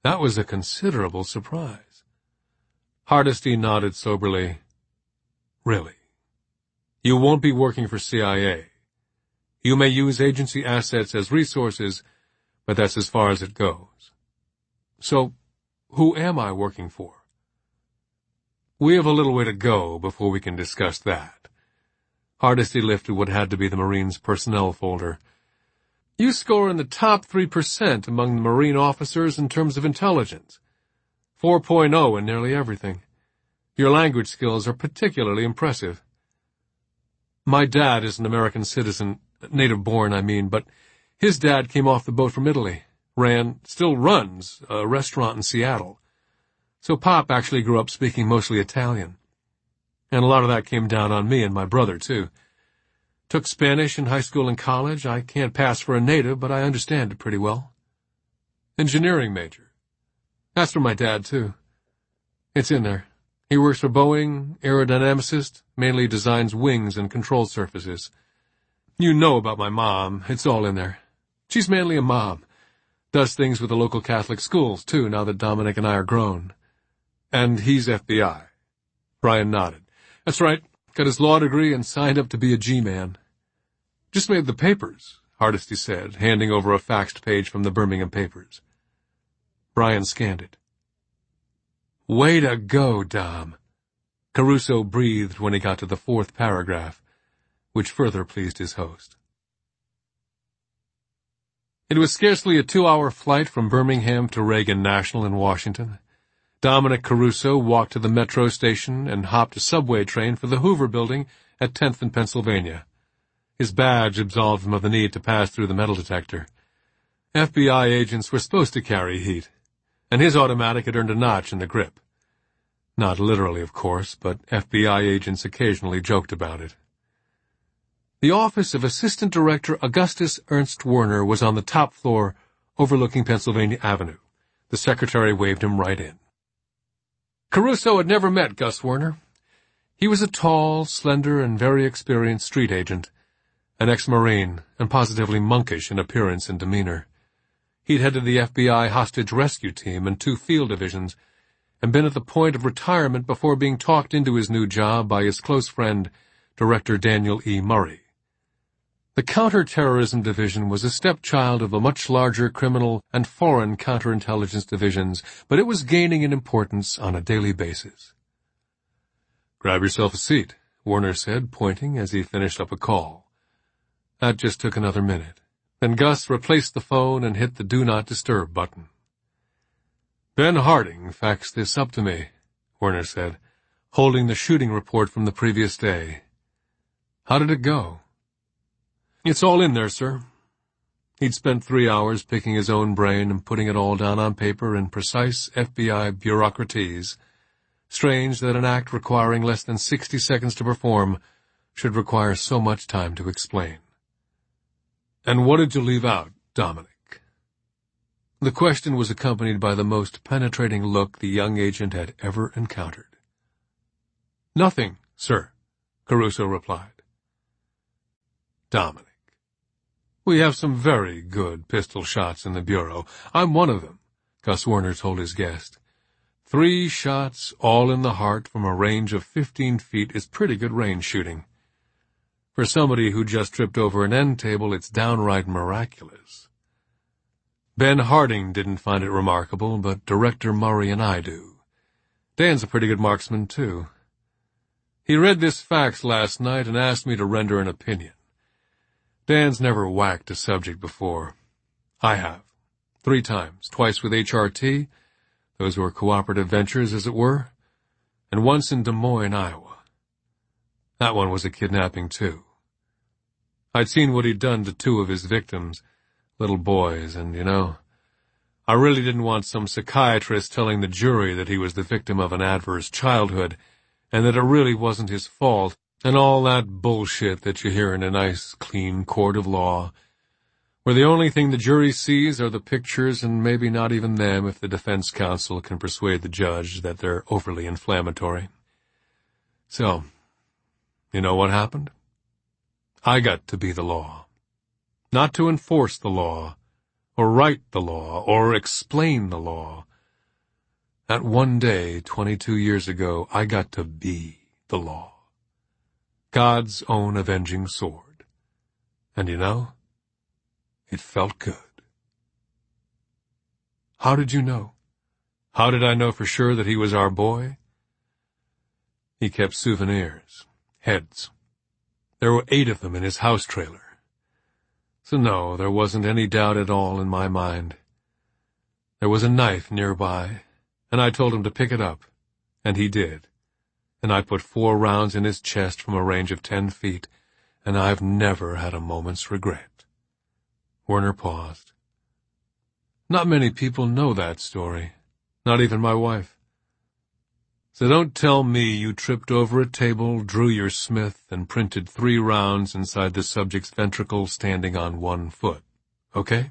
That was a considerable surprise. Hardesty nodded soberly. Really? You won't be working for CIA. You may use agency assets as resources, but that's as far as it goes. So, who am I working for? We have a little way to go before we can discuss that. Hardesty lifted what had to be the Marines' personnel folder. You score in the top 3% among the Marine officers in terms of intelligence. 4.0 in nearly everything. Your language skills are particularly impressive. My dad is an American citizen, native-born, I mean, but his dad came off the boat from Italy, still runs, a restaurant in Seattle. So Pop actually grew up speaking mostly Italian. And a lot of that came down on me and my brother, too. Took Spanish in high school and college. I can't pass for a native, but I understand it pretty well. Engineering major. That's for my dad, too. It's in there. He works for Boeing, aerodynamicist, mainly designs wings and control surfaces. You know about my mom. It's all in there. She's mainly a mom. Does things with the local Catholic schools, too, now that Dominic and I are grown. And he's FBI. Brian nodded. That's right. Got his law degree and signed up to be a G-man. Just made the papers, Hardesty said, handing over a faxed page from the Birmingham papers. Brian scanned it. Way to go, Dom. Caruso breathed when he got to the 4th paragraph, which further pleased his host. It was scarcely a 2-hour flight from Birmingham to Reagan National in Washington. Dominic Caruso walked to the metro station and hopped a subway train for the Hoover Building at 10th and Pennsylvania. His badge absolved him of the need to pass through the metal detector. FBI agents were supposed to carry heat, and his automatic had earned a notch in the grip. Not literally, of course, but FBI agents occasionally joked about it. The office of Assistant Director Augustus Ernst Werner was on the top floor overlooking Pennsylvania Avenue. The secretary waved him right in. Caruso had never met Gus Werner. He was a tall, slender, and very experienced street agent, an ex-Marine, and positively monkish in appearance and demeanor. He'd headed the FBI hostage rescue team and 2 field divisions, and been at the point of retirement before being talked into his new job by his close friend, Director Daniel E. Murray. The Counterterrorism Division was a stepchild of the much larger criminal and foreign counterintelligence divisions, but it was gaining in importance on a daily basis. Grab yourself a seat, Werner said, pointing as he finished up a call. That just took another minute. Then Gus replaced the phone and hit the Do Not Disturb button. Ben Harding faxed this up to me, Werner said, holding the shooting report from the previous day. How did it go? It's all in there, sir. He'd spent 3 hours picking his own brain and putting it all down on paper in precise FBI bureaucratese. Strange that an act requiring less than 60 seconds to perform should require so much time to explain. And what did you leave out, Dominic? The question was accompanied by the most penetrating look the young agent had ever encountered. Nothing, sir, Caruso replied. Dominic. We have some very good pistol shots in the Bureau. I'm one of them, Gus Werner told his guest. 3 shots, all in the heart from a range of 15 feet is pretty good range shooting. For somebody who just tripped over an end table, it's downright miraculous. Ben Harding didn't find it remarkable, but Director Murray and I do. Dan's a pretty good marksman, too. He read this fax last night and asked me to render an opinion. Dan's never whacked a subject before. I have. 3 times, twice with HRT, those were cooperative ventures, as it were, and once in Des Moines, Iowa. That one was a kidnapping, too. I'd seen what he'd done to 2 of his victims, little boys, and, I really didn't want some psychiatrist telling the jury that he was the victim of an adverse childhood, and that it really wasn't his fault, and all that bullshit that you hear in a nice, clean court of law, where the only thing the jury sees are the pictures, and maybe not even them if the defense counsel can persuade the judge that they're overly inflammatory. So, you know what happened? I got to be the law. Not to enforce the law, or write the law, or explain the law, That one day, 22 years ago, I got to be the law. God's own avenging sword. And you know, it felt good. How did you know? How did I know for sure that he was our boy? He kept souvenirs, heads. There were 8 of them in his house trailer. So no, there wasn't any doubt at all in my mind. There was a knife nearby, and I told him to pick it up, and he did. And I put 4 rounds in his chest from a range of 10 feet, and I've never had a moment's regret. Werner paused. Not many people know that story, not even my wife. So don't tell me you tripped over a table, drew your Smith, and printed 3 rounds inside the subject's ventricle standing on 1 foot, okay?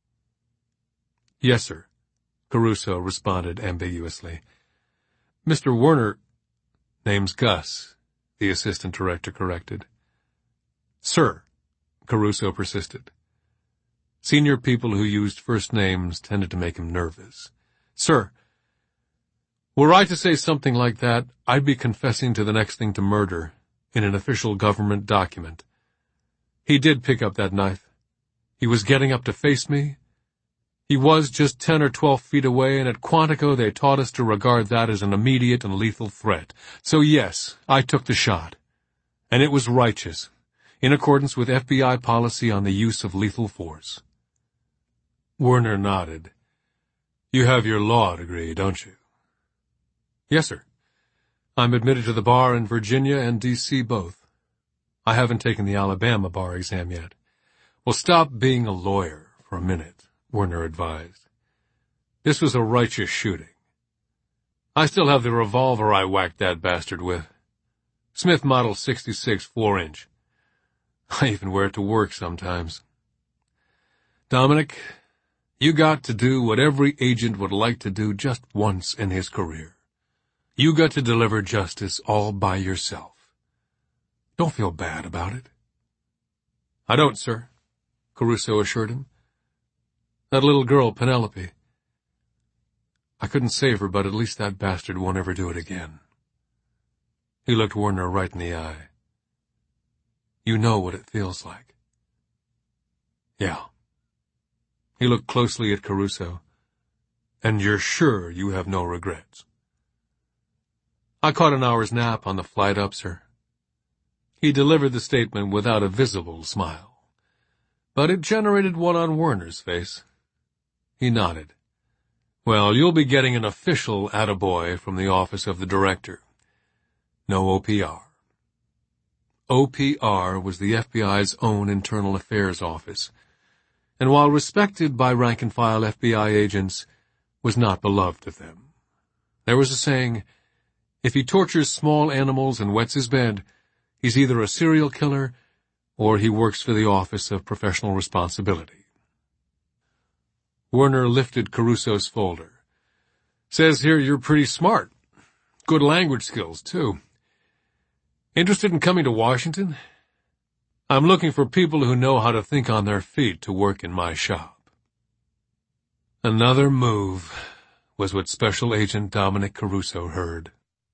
Yes, sir, Caruso responded ambiguously. Mr. Werner, name's Gus, the assistant director corrected. Sir, Caruso persisted. Senior people who used first names tended to make him nervous. Sir, were I to say something like that, I'd be confessing to the next thing to murder in an official government document. He did pick up that knife. He was getting up to face me. He was just 10 or 12 feet away, and at Quantico they taught us to regard that as an immediate and lethal threat. So yes, I took the shot. And it was righteous, in accordance with FBI policy on the use of lethal force. Werner nodded. You have your law degree, don't you? Yes, sir. I'm admitted to the bar in Virginia and D.C. both. I haven't taken the Alabama bar exam yet. Well, stop being a lawyer for a minute, Werner advised. This was a righteous shooting. I still have the revolver I whacked that bastard with. Smith Model 66 4-inch. I even wear it to work sometimes. Dominic, you got to do what every agent would like to do just once in his career. You got to deliver justice all by yourself. Don't feel bad about it. I don't, sir, Caruso assured him. That little girl, Penelope. I couldn't save her, but at least that bastard won't ever do it again. He looked Werner right in the eye. You know what it feels like. Yeah. He looked closely at Caruso. And you're sure you have no regrets? I caught an hour's nap on the flight up, sir. He delivered the statement without a visible smile, but it generated one on Werner's face. He nodded. Well, you'll be getting an official attaboy from the office of the director. No OPR. OPR was the FBI's own internal affairs office, and while respected by rank-and-file FBI agents, was not beloved of them. There was a saying, if he tortures small animals and wets his bed, he's either a serial killer or he works for the Office of Professional Responsibility. Werner lifted Caruso's folder. Says here you're pretty smart. Good language skills, too. Interested in coming to Washington? I'm looking for people who know how to think on their feet to work in my shop. Another move was what Special Agent Dominic Caruso heard.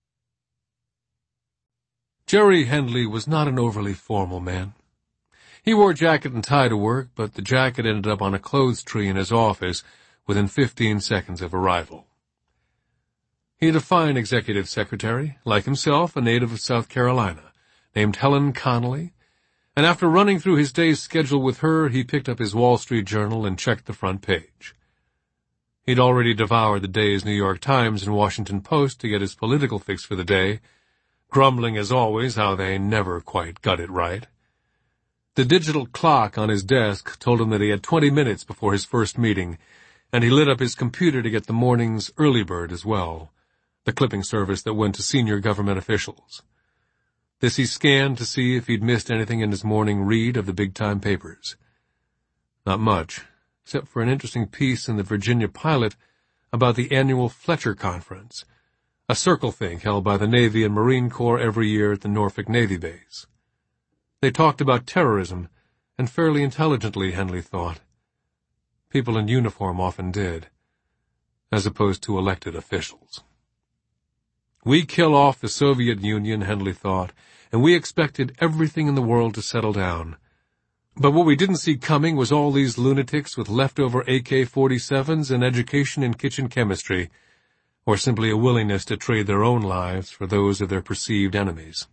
Jerry Hendley was not an overly formal man. He wore jacket and tie to work, but the jacket ended up on a clothes tree in his office within 15 seconds of arrival. He had a fine executive secretary, like himself, a native of South Carolina, named Helen Connolly, and after running through his day's schedule with her, he picked up his Wall Street Journal and checked the front page. He'd already devoured the day's New York Times and Washington Post to get his political fix for the day, grumbling as always how they never quite got it right. The digital clock on his desk told him that he had 20 minutes before his first meeting, and he lit up his computer to get the morning's Early Bird as well, the clipping service that went to senior government officials. This he scanned to see if he'd missed anything in his morning read of the big-time papers. Not much, except for an interesting piece in the Virginia Pilot about the annual Fletcher Conference, a circle thing held by the Navy and Marine Corps every year at the Norfolk Navy Base. They talked about terrorism, and fairly intelligently, Hendley thought. People in uniform often did. as opposed to elected officials. We kill off the Soviet Union, Hendley thought, and we expected everything in the world to settle down. But what we didn't see coming was all these lunatics with leftover AK-47s and education in kitchen chemistry, or simply a willingness to trade their own lives for those of their perceived enemies.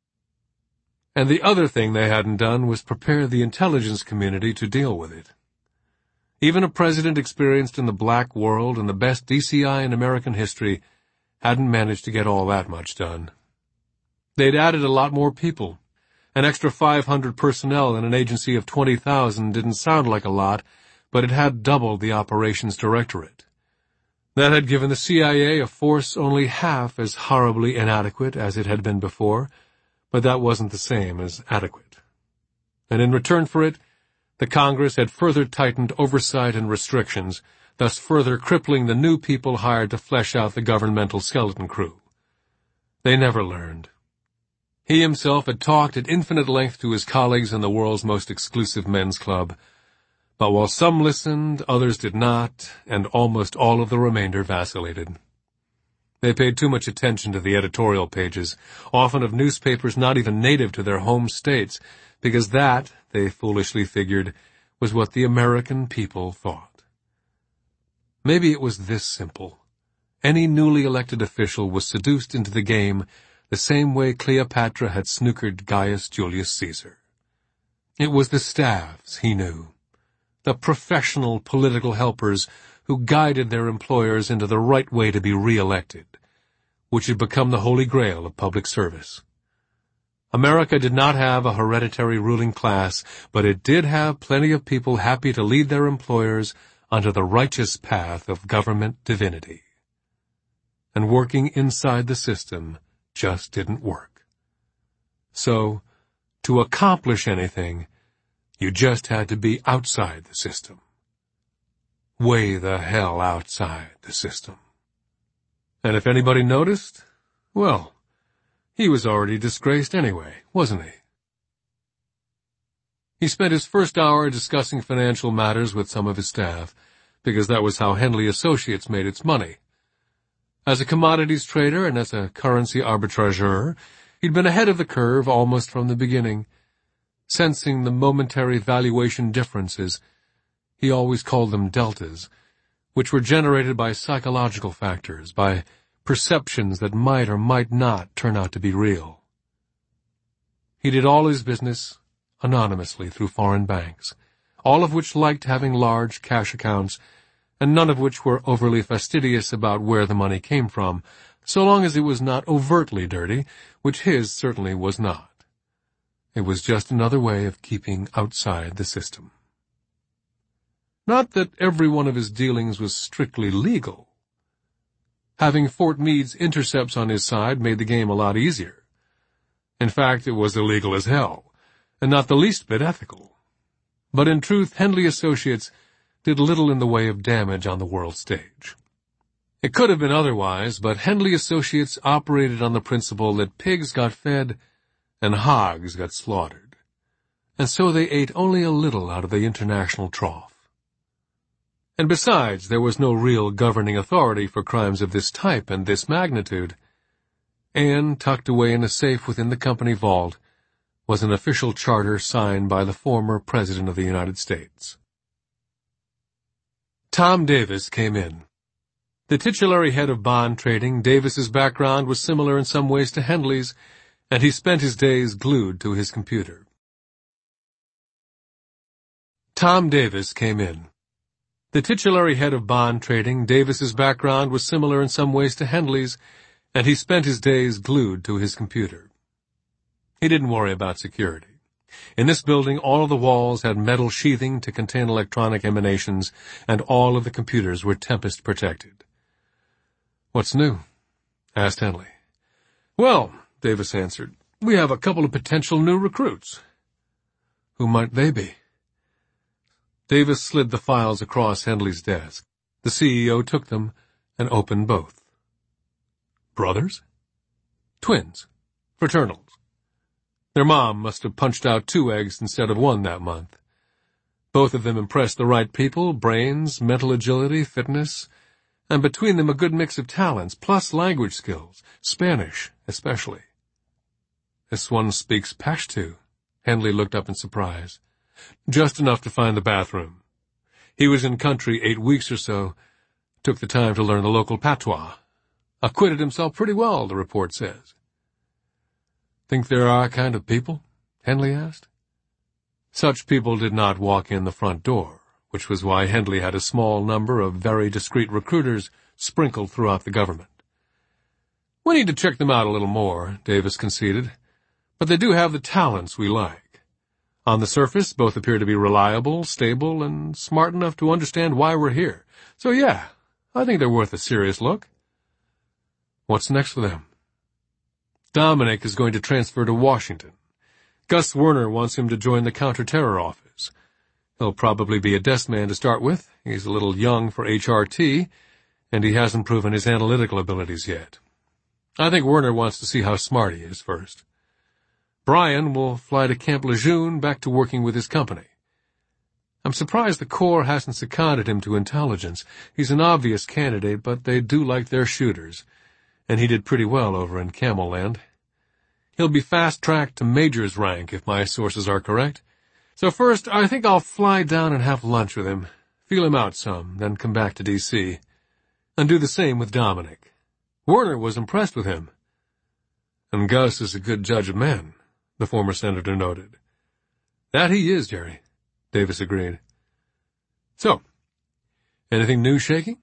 And the other thing they hadn't done was prepare the intelligence community to deal with it. Even a president experienced in the black world and the best DCI in American history hadn't managed to get all that much done. They'd added a lot more people. An extra 500 personnel in an agency of 20,000 didn't sound like a lot, but it had doubled the operations directorate. That had given the CIA a force only half as horribly inadequate as it had been before, but that wasn't the same as adequate. And in return for it, the Congress had further tightened oversight and restrictions, thus further crippling the new people hired to flesh out the governmental skeleton crew. They never learned. He himself had talked at infinite length to his colleagues in the world's most exclusive men's club, but while some listened, others did not, and almost all of the remainder vacillated. They paid too much attention to the editorial pages, often of newspapers not even native to their home states, because that, they foolishly figured, was what the American people thought. Maybe it was this simple. Any newly elected official was seduced into the game the same way Cleopatra had snookered Gaius Julius Caesar. It was the staffs, he knew, the professional political helpers who guided their employers into the right way to be re-elected, which had become the holy grail of public service. America did not have a hereditary ruling class, but it did have plenty of people happy to lead their employers onto the righteous path of government divinity. And working inside the system just didn't work. So, to accomplish anything, you just had to be outside the system. Way the hell outside the system. And if anybody noticed, well, he was already disgraced anyway, wasn't he? He spent his first hour discussing financial matters with some of his staff, because that was how Hendley Associates made its money. As a commodities trader and as a currency arbitrageur, he'd been ahead of the curve almost from the beginning. Sensing the momentary valuation differences, he always called them deltas, which were generated by psychological factors, by perceptions that might or might not turn out to be real. He did all his business anonymously through foreign banks, all of which liked having large cash accounts, and none of which were overly fastidious about where the money came from, so long as it was not overtly dirty, which his certainly was not. It was just another way of keeping outside the system. Not that every one of his dealings was strictly legal. Having Fort Meade's intercepts on his side made the game a lot easier. In fact, it was illegal as hell, and not the least bit ethical. But in truth, Hendley Associates did little in the way of damage on the world stage. It could have been otherwise, but Hendley Associates operated on the principle that pigs got fed and hogs got slaughtered, and so they ate only a little out of the international trough. And besides, there was no real governing authority for crimes of this type and this magnitude. And, tucked away in a safe within the company vault, was an official charter signed by the former President of the United States. Tom Davis came in. The titulary head of bond trading, Davis's background was similar in some ways to Hendley's, and he spent his days glued to his computer. Tom Davis came in. The titulary head of bond trading, Davis's background was similar in some ways to Hendley's, and he spent his days glued to his computer. He didn't worry about security. In this building, all of the walls had metal sheathing to contain electronic emanations, and all of the computers were tempest-protected. "What's new?" asked Hendley. "Well," Davis answered, "we have a couple of potential new recruits." "Who might they be?" Davis slid the files across Hendley's desk. The CEO took them and opened both. "Brothers?" "Twins. Fraternals. Their mom must have punched out 2 eggs instead of 1 that month. Both of them impressed the right people, brains, mental agility, fitness, and between them a good mix of talents, plus language skills, Spanish especially. This one speaks Pashto. Hendley looked up in surprise. Just enough to find the bathroom. He was in country 8 weeks or so, took the time to learn the local patois. Acquitted himself pretty well, the report says. Think they're our kind of people? Hendley asked. Such people did not walk in the front door, which was why Hendley had a small number of very discreet recruiters sprinkled throughout the government. We need to check them out a little more, Davis conceded, but they do have the talents we like. On the surface, both appear to be reliable, stable, and smart enough to understand why we're here. So yeah, I think they're worth a serious look. What's next for them? Dominic is going to transfer to Washington. Gus Werner wants him to join the counter-terror office. He'll probably be a desk man to start with. He's a little young for HRT, and he hasn't proven his analytical abilities yet. I think Werner wants to see how smart he is first. Brian will fly to Camp Lejeune back to working with his company. I'm surprised the Corps hasn't seconded him to intelligence. He's an obvious candidate, but they do like their shooters, and he did pretty well over in Camel Land. He'll be fast-tracked to major's rank, if my sources are correct. So first, I think I'll fly down and have lunch with him, feel him out some, then come back to D.C., and do the same with Dominic. Werner was impressed with him. And Gus is a good judge of men, the former senator noted. That he is, Jerry, Davis agreed. So, anything new shaking?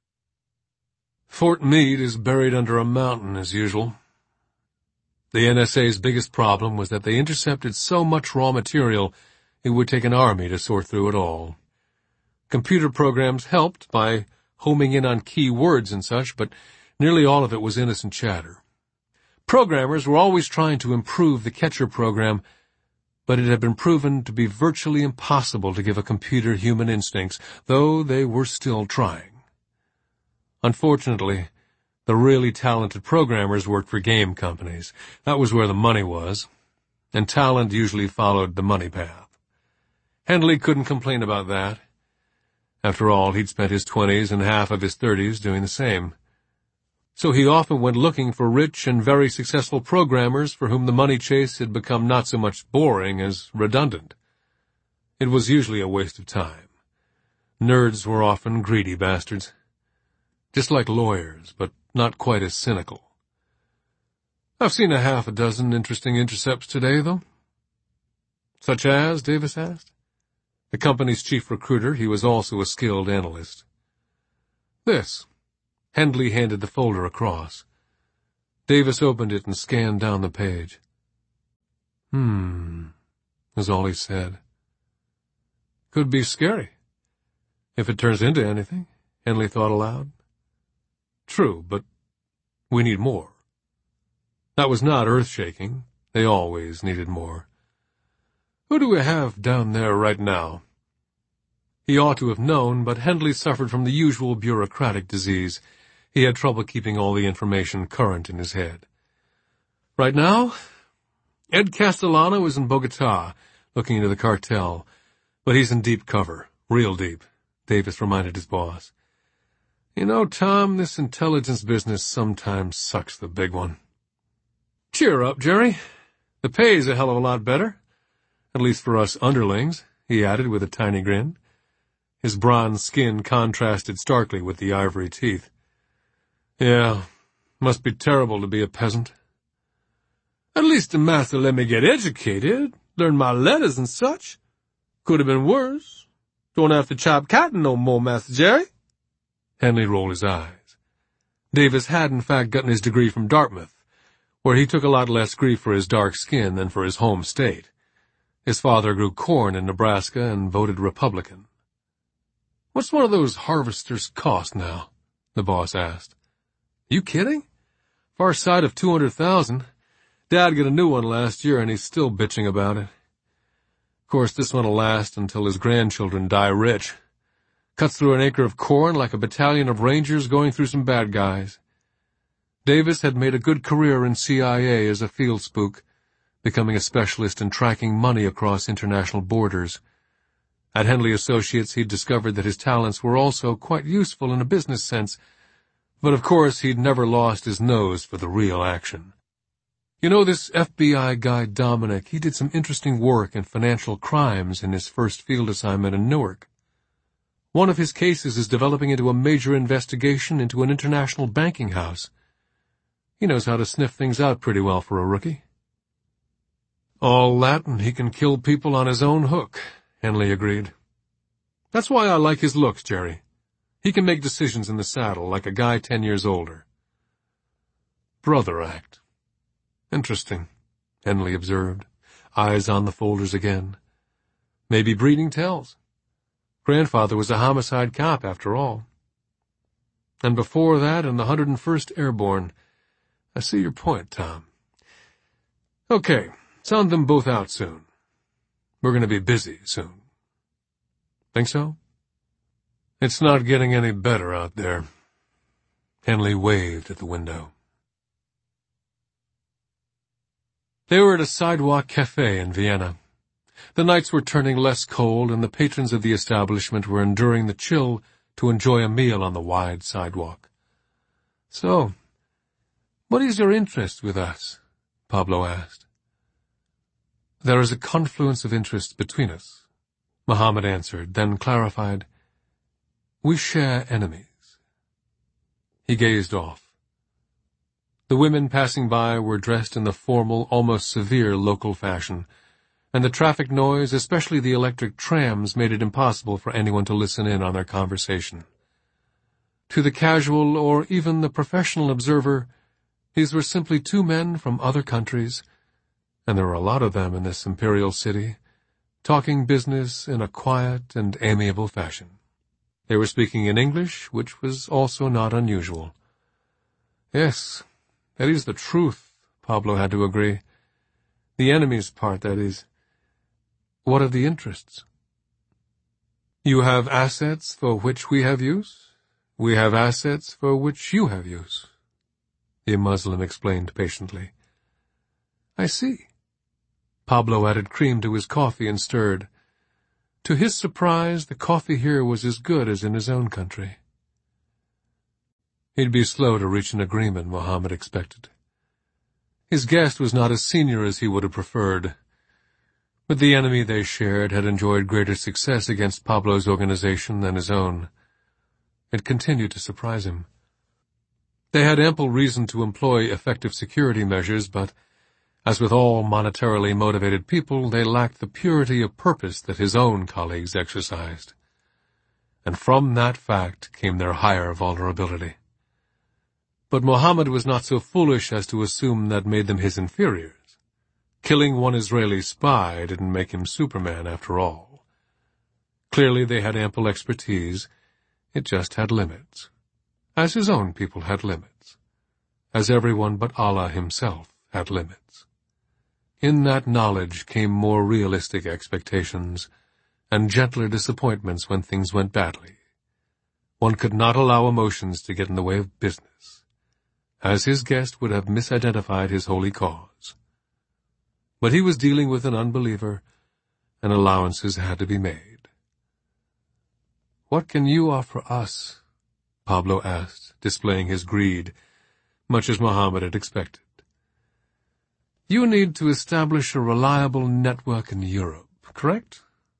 Fort Meade is buried under a mountain, as usual. The NSA's biggest problem was that they intercepted so much raw material it would take an army to sort through it all. Computer programs helped by homing in on key words and such, but nearly all of it was innocent chatter. Programmers were always trying to improve the Catcher program, but it had been proven to be virtually impossible to give a computer human instincts, though they were still trying. Unfortunately, the really talented programmers worked for game companies. That was where the money was, and talent usually followed the money path. Hendley couldn't complain about that. After all, he'd spent his 20s and half of his 30s doing the same. So he often went looking for rich and very successful programmers for whom the money chase had become not so much boring as redundant. It was usually a waste of time. Nerds were often greedy bastards. Just like lawyers, but not quite as cynical. I've seen a half a dozen interesting intercepts today, though. Such as? Davis asked. The company's chief recruiter, he was also a skilled analyst. This. Hendley handed the folder across. Davis opened it and scanned down the page. Was all he said. Could be scary. If it turns into anything, Hendley thought aloud. True, but we need more. That was not earth-shaking. They always needed more. Who do we have down there right now? He ought to have known, but Hendley suffered from the usual bureaucratic disease. He had trouble keeping all the information current in his head. Right now, Ed Castellano is in Bogota, looking into the cartel, but he's in deep cover, real deep, Davis reminded his boss. You know, Tom, this intelligence business sometimes sucks the big one. Cheer up, Jerry. The pay's a hell of a lot better. At least for us underlings, he added with a tiny grin. His bronze skin contrasted starkly with the ivory teeth. Yeah, must be terrible to be a peasant. At least the master let me get educated, learn my letters and such. Could have been worse. Don't have to chop cotton no more, Master Jerry. Hendley rolled his eyes. Davis had, in fact, gotten his degree from Dartmouth, where he took a lot less grief for his dark skin than for his home state. His father grew corn in Nebraska and voted Republican. What's one of those harvesters cost now? The boss asked. You kidding? Far side of 200,000. Dad got a new one last year and he's still bitching about it. Of course, this one'll last until his grandchildren die rich. Cuts through an acre of corn like a battalion of rangers going through some bad guys. Davis had made a good career in CIA as a field spook, becoming a specialist in tracking money across international borders. At Hendley Associates, he'd discovered that his talents were also quite useful in a business sense, But of course he'd never lost his nose for the real action. You know, this FBI guy Dominic, he did some interesting work in financial crimes in his first field assignment in Newark. One of his cases is developing into a major investigation into an international banking house. He knows how to sniff things out pretty well for a rookie. All that, and he can kill people on his own hook, Henley agreed. That's why I like his looks, Jerry. He can make decisions in the saddle like a guy 10 years older. Brother act. Interesting, Henley observed, eyes on the folders again. Maybe breeding tells. Grandfather was a homicide cop, after all. And before that, in the 101st Airborne. I see your point, Tom. Okay, sound them both out soon. We're going to be busy soon. Think so? It's not getting any better out there. Henley waved at the window. They were at a sidewalk cafe in Vienna. The nights were turning less cold, and the patrons of the establishment were enduring the chill to enjoy a meal on the wide sidewalk. So, what is your interest with us? Pablo asked. There is a confluence of interests between us, Mohammed answered, then clarified, we share enemies. He gazed off. The women passing by were dressed in the formal, almost severe local fashion, and the traffic noise, especially the electric trams, made it impossible for anyone to listen in on their conversation. To the casual or even the professional observer, these were simply two men from other countries, and there were a lot of them in this imperial city, talking business in a quiet and amiable fashion. They were speaking in English, which was also not unusual. Yes, that is the truth, Pablo had to agree. The enemy's part, that is. What are the interests? You have assets for which we have use. We have assets for which you have use, the Muslim explained patiently. I see. Pablo added cream to his coffee and stirred. To his surprise, the coffee here was as good as in his own country. He'd be slow to reach an agreement, Mohammed expected. His guest was not as senior as he would have preferred, but the enemy they shared had enjoyed greater success against Pablo's organization than his own. It continued to surprise him. They had ample reason to employ effective security measures, but, as with all monetarily motivated people, they lacked the purity of purpose that his own colleagues exercised. And from that fact came their higher vulnerability. But Mohammed was not so foolish as to assume that made them his inferiors. Killing one Israeli spy didn't make him Superman, after all. Clearly they had ample expertise. It just had limits. As his own people had limits. As everyone but Allah himself had limits. In that knowledge came more realistic expectations and gentler disappointments when things went badly. One could not allow emotions to get in the way of business, as his guest would have misidentified his holy cause. But he was dealing with an unbeliever, and allowances had to be made. What can you offer us? Pablo asked, displaying his greed, much as Mohammed had expected. You need to establish a reliable network in Europe, correct?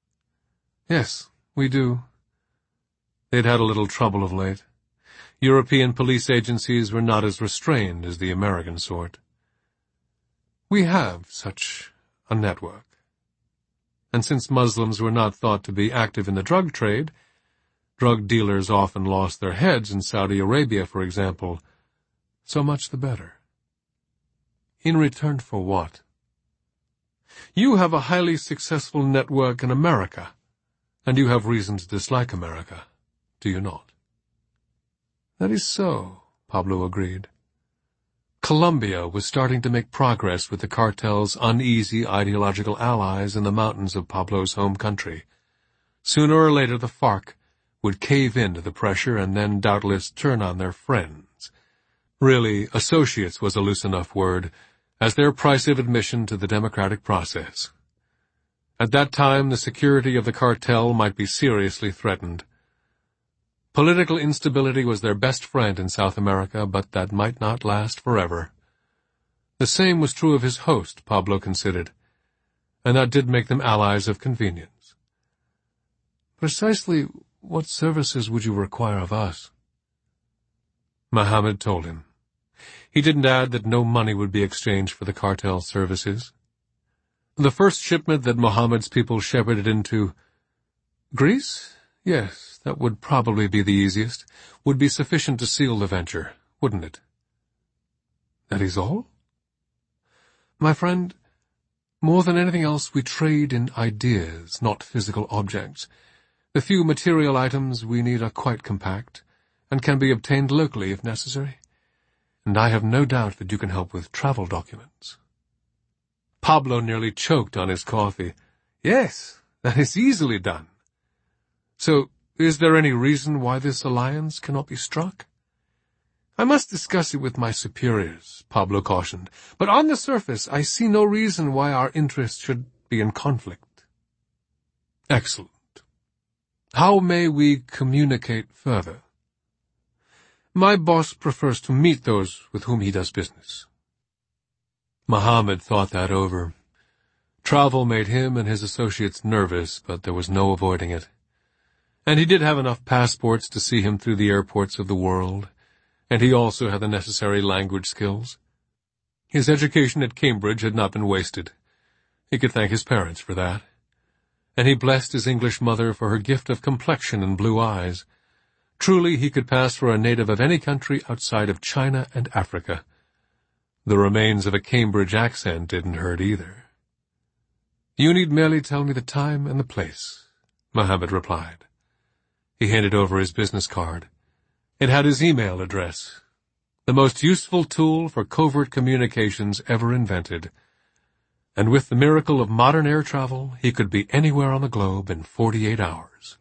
Yes, we do. They'd had a little trouble of late. European police agencies were not as restrained as the American sort. We have such a network. And since Muslims were not thought to be active in the drug trade, drug dealers often lost their heads in Saudi Arabia, for example. So much the better. In return for what? You have a highly successful network in America, and you have reason to dislike America, do you not? That is so, Pablo agreed. Colombia was starting to make progress with the cartel's uneasy ideological allies in the mountains of Pablo's home country. Sooner or later the FARC would cave in to the pressure and then doubtless turn on their friends. Really, associates was a loose enough word, as their price of admission to the democratic process. At that time, the security of the cartel might be seriously threatened. Political instability was their best friend in South America, but that might not last forever. The same was true of his host, Pablo considered, and that did make them allies of convenience. Precisely what services would you require of us? Mohammed told him. He didn't add that no money would be exchanged for the cartel's services. The first shipment that Mohammed's people shepherded into Greece? Yes, that would probably be the easiest, would be sufficient to seal the venture, wouldn't it? That is all? My friend, more than anything else we trade in ideas, not physical objects. The few material items we need are quite compact, and can be obtained locally if necessary. And I have no doubt that you can help with travel documents. Pablo nearly choked on his coffee. Yes, that is easily done. So, is there any reason why this alliance cannot be struck? I must discuss it with my superiors, Pablo cautioned, but on the surface I see no reason why our interests should be in conflict. Excellent. How may we communicate further? My boss prefers to meet those with whom he does business. Mohammed thought that over. Travel made him and his associates nervous, but there was no avoiding it. And he did have enough passports to see him through the airports of the world, and he also had the necessary language skills. His education at Cambridge had not been wasted. He could thank his parents for that. And he blessed his English mother for her gift of complexion and blue eyes. Truly, he could pass for a native of any country outside of China and Africa. The remains of a Cambridge accent didn't hurt either. You need merely tell me the time and the place, Mohammed replied. He handed over his business card. It had his email address, the most useful tool for covert communications ever invented. And with the miracle of modern air travel, he could be anywhere on the globe in 48 hours.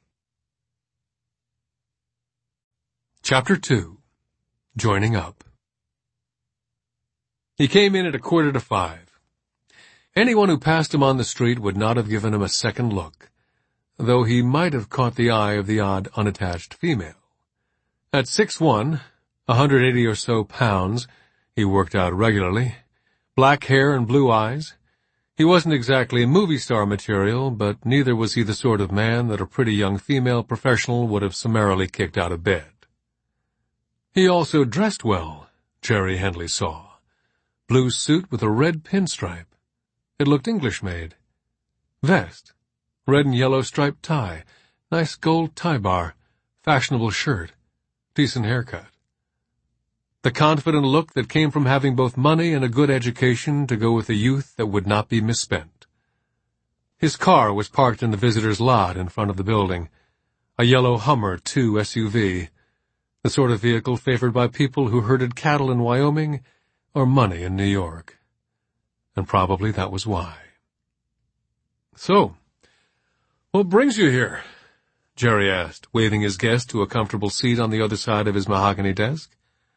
Chapter 2. Joining Up. He came in at 5:15. Anyone who passed him on the street would not have given him a second look, though he might have caught the eye of the odd unattached female. At 6'1", 180 or so pounds, he worked out regularly, black hair and blue eyes. He wasn't exactly movie star material, but neither was he the sort of man that a pretty young female professional would have summarily kicked out of bed. He also dressed well, Jerry Henley saw. Blue suit with a red pinstripe. It looked English-made. Vest, red and yellow striped tie, nice gold tie bar, fashionable shirt, decent haircut. The confident look that came from having both money and a good education to go with a youth that would not be misspent. His car was parked in the visitor's lot in front of the building, a yellow Hummer II SUV, the sort of vehicle favored by people who herded cattle in Wyoming or money in New York. And probably that was why. So, what brings you here? Jerry asked, waving his guest to a comfortable seat on the other side of his mahogany desk.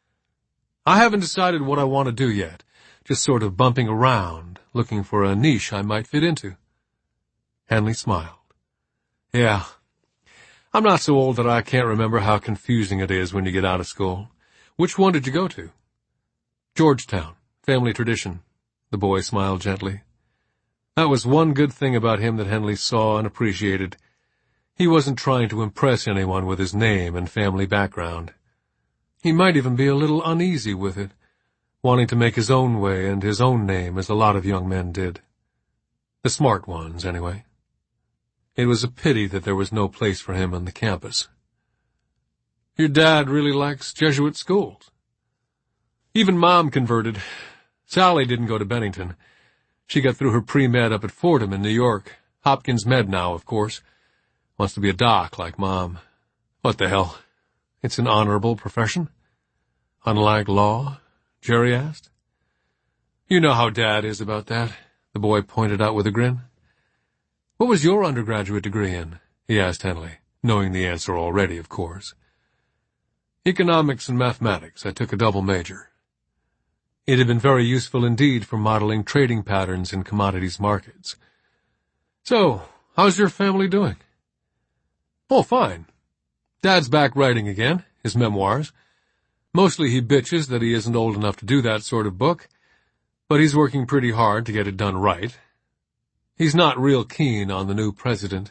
I haven't decided what I want to do yet, just sort of bumping around, looking for a niche I might fit into. Henley smiled. Yeah, I'm not so old that I can't remember how confusing it is when you get out of school. Which one did you go to? Georgetown, family tradition. The boy smiled gently. That was one good thing about him that Henley saw and appreciated. He wasn't trying to impress anyone with his name and family background. He might even be a little uneasy with it, wanting to make his own way and his own name as a lot of young men did. The smart ones, anyway. It was a pity that there was no place for him on the campus. Your dad really likes Jesuit schools. Even Mom converted. Sally didn't go to Bennington. She got through her pre-med up at Fordham in New York. Hopkins Med now, of course. Wants to be a doc like Mom. What the hell? It's an honorable profession. Unlike law? Jerry asked. You know how Dad is about that, the boy pointed out with a grin. What was your undergraduate degree in? He asked Henley, knowing the answer already, of course. Economics and mathematics. I took a double major. It had been very useful indeed for modeling trading patterns in commodities markets. So, how's your family doing? Oh, fine. Dad's back writing again, his memoirs. Mostly he bitches that he isn't old enough to do that sort of book, but he's working pretty hard to get it done right. He's not real keen on the new president.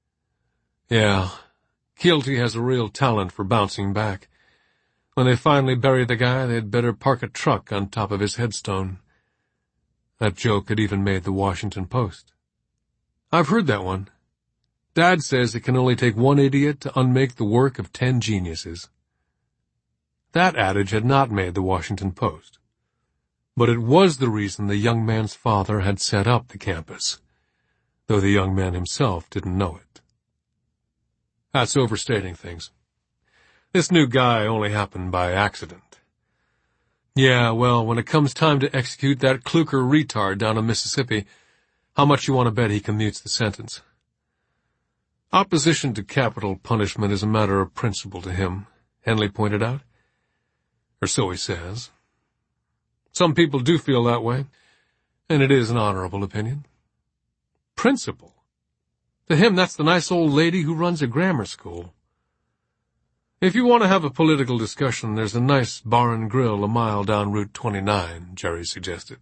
Yeah, Keelty has a real talent for bouncing back. When they finally bury the guy, they'd better park a truck on top of his headstone. That joke had even made the Washington Post. I've heard that one. Dad says it can only take one idiot to unmake the work of 10 geniuses. That adage had not made the Washington Post. But it was the reason the young man's father had set up the campus, though the young man himself didn't know it. That's overstating things. This new guy only happened by accident. Yeah, well, when it comes time to execute that Kluker retard down in Mississippi, how much you want to bet he commutes the sentence? Opposition to capital punishment is a matter of principle to him, Henley pointed out. Or so he says. Some people do feel that way, and it is an honorable opinion. Principle? To him, that's the nice old lady who runs a grammar school. If you want to have a political discussion, there's a nice bar and grill a mile down Route 29, Jerry suggested.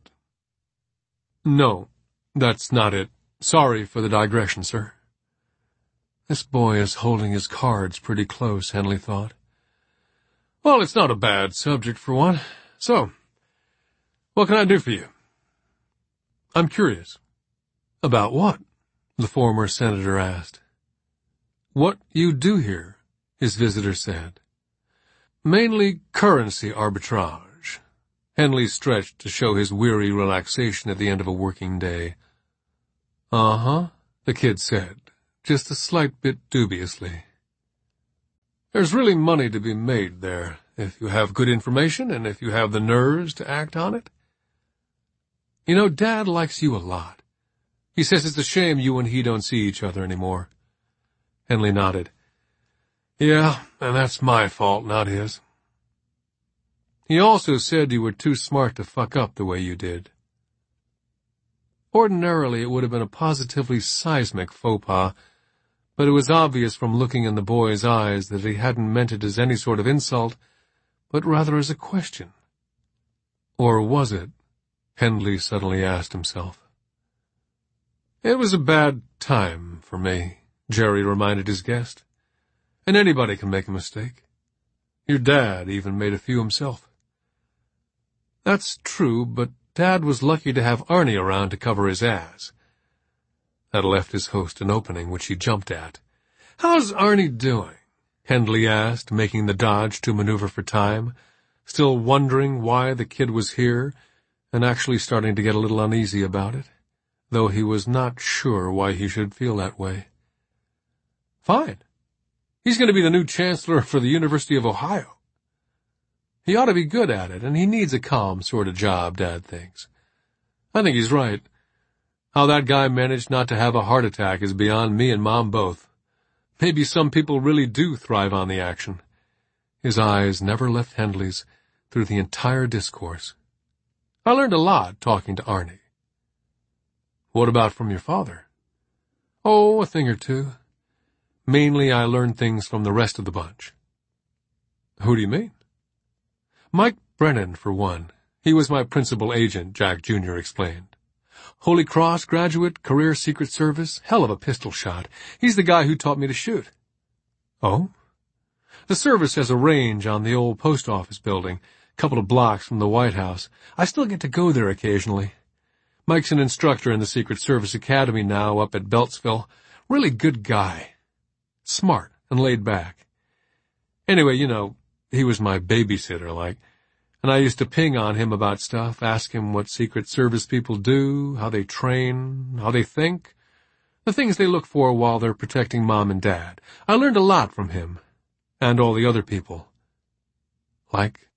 No, that's not it. Sorry for the digression, sir. This boy is holding his cards pretty close, Henley thought. Well, it's not a bad subject for one. So, what can I do for you? I'm curious. About what? The former senator asked. What you do here, his visitor said. Mainly currency arbitrage. Henley stretched to show his weary relaxation at the end of a working day. Uh-huh, the kid said, just a slight bit dubiously. There's really money to be made there, if you have good information and if you have the nerves to act on it. You know, Dad likes you a lot. He says it's a shame you and he don't see each other anymore. Henley nodded. Yeah, and that's my fault, not his. He also said you were too smart to fuck up the way you did. Ordinarily, it would have been a positively seismic faux pas, but it was obvious from looking in the boy's eyes that he hadn't meant it as any sort of insult, but rather as a question. Or was it? Henley suddenly asked himself. It was a bad time for me, Jerry reminded his guest. And anybody can make a mistake. Your dad even made a few himself. That's true, but Dad was lucky to have Arnie around to cover his ass. That left his host an opening which he jumped at. How's Arnie doing? Henley asked, making the dodge to maneuver for time, still wondering why the kid was here, and actually starting to get a little uneasy about it, though he was not sure why he should feel that way. Fine. He's going to be the new chancellor for the University of Ohio. He ought to be good at it, and he needs a calm sort of job, Dad thinks. I think he's right. How that guy managed not to have a heart attack is beyond me and Mom both. Maybe some people really do thrive on the action. His eyes never left Henley's through the entire discourse. I learned a lot talking to Arnie. What about from your father? Oh, a thing or two. Mainly I learned things from the rest of the bunch. Who do you mean? Mike Brennan, for one. He was my principal agent, Jack Jr. explained. Holy Cross graduate, career Secret Service, hell of a pistol shot. He's the guy who taught me to shoot. Oh? The service has a range on the old post office building, a couple of blocks from the White House. I still get to go there occasionally. Mike's an instructor in the Secret Service Academy now up at Beltsville. Really good guy. Smart and laid back. Anyway, you know, he was my babysitter, like, and I used to ping on him about stuff, ask him what Secret Service people do, how they train, how they think, the things they look for while they're protecting Mom and Dad. I learned a lot from him, and all the other people. Like?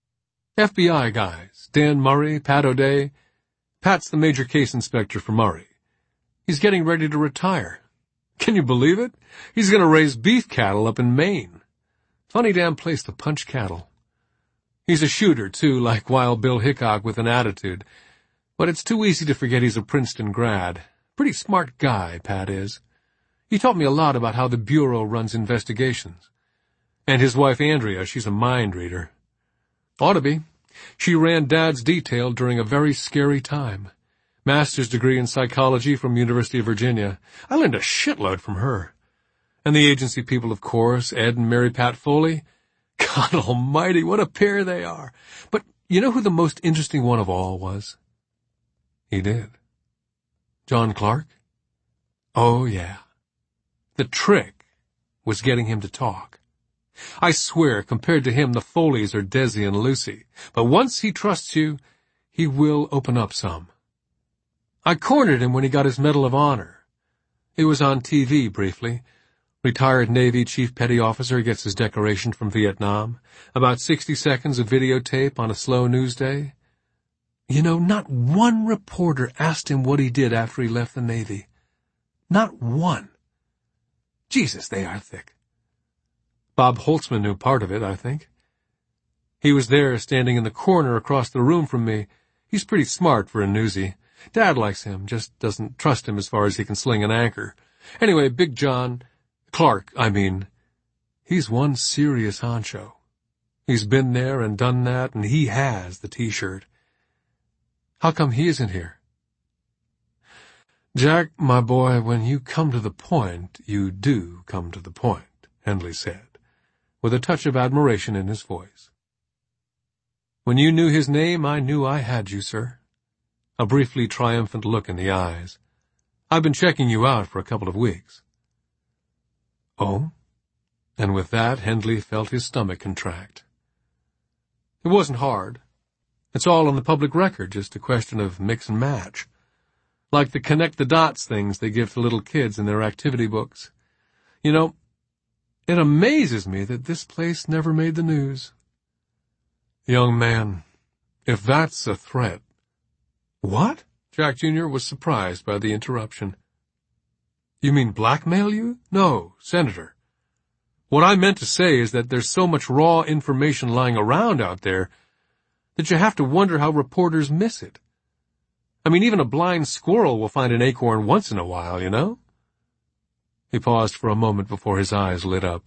FBI guys, Dan Murray, Pat O'Day. Pat's the major case inspector for Murray. He's getting ready to retire. Can you believe it? He's going to raise beef cattle up in Maine. Funny damn place to punch cattle. He's a shooter, too, like Wild Bill Hickok with an attitude. But it's too easy to forget he's a Princeton grad. Pretty smart guy, Pat is. He taught me a lot about how the Bureau runs investigations. And his wife Andrea, she's a mind reader. Ought to be. She ran Dad's detail during a very scary time. Master's degree in psychology from University of Virginia. I learned a shitload from her. And the agency people, of course, Ed and Mary Pat Foley. God almighty, what a pair they are. But you know who the most interesting one of all was? He did. John Clark? Oh, yeah. The trick was getting him to talk. I swear, compared to him, the Foleys are Desi and Lucy. But once he trusts you, he will open up some. I cornered him when he got his Medal of Honor. It was on TV briefly. Retired Navy Chief Petty Officer gets his decoration from Vietnam. About 60 seconds of videotape on a slow news day. You know, not one reporter asked him what he did after he left the Navy. Not one. Jesus, they are thick. Bob Holtzman knew part of it, I think. He was there, standing in the corner across the room from me. He's pretty smart for a newsie. Dad likes him, just doesn't trust him as far as he can sling an anchor. Anyway, Big John, Clark, he's one serious honcho. He's been there and done that, and he has the T-shirt. How come he isn't here? Jack, my boy, when you come to the point, you do come to the point, Hendley said, with a touch of admiration in his voice. When you knew his name, I knew I had you, sir. A briefly triumphant look in the eyes. I've been checking you out for a couple of weeks. Oh? And with that, Hendley felt his stomach contract. It wasn't hard. It's all on the public record, just a question of mix and match. Like the connect the dots things they give to little kids in their activity books. You know, it amazes me that this place never made the news. Young man, if that's a threat... What? Jack Jr. was surprised by the interruption. You mean blackmail you? No, Senator. What I meant to say is that there's so much raw information lying around out there that you have to wonder how reporters miss it. I mean, even a blind squirrel will find an acorn once in a while, you know? He paused for a moment before his eyes lit up.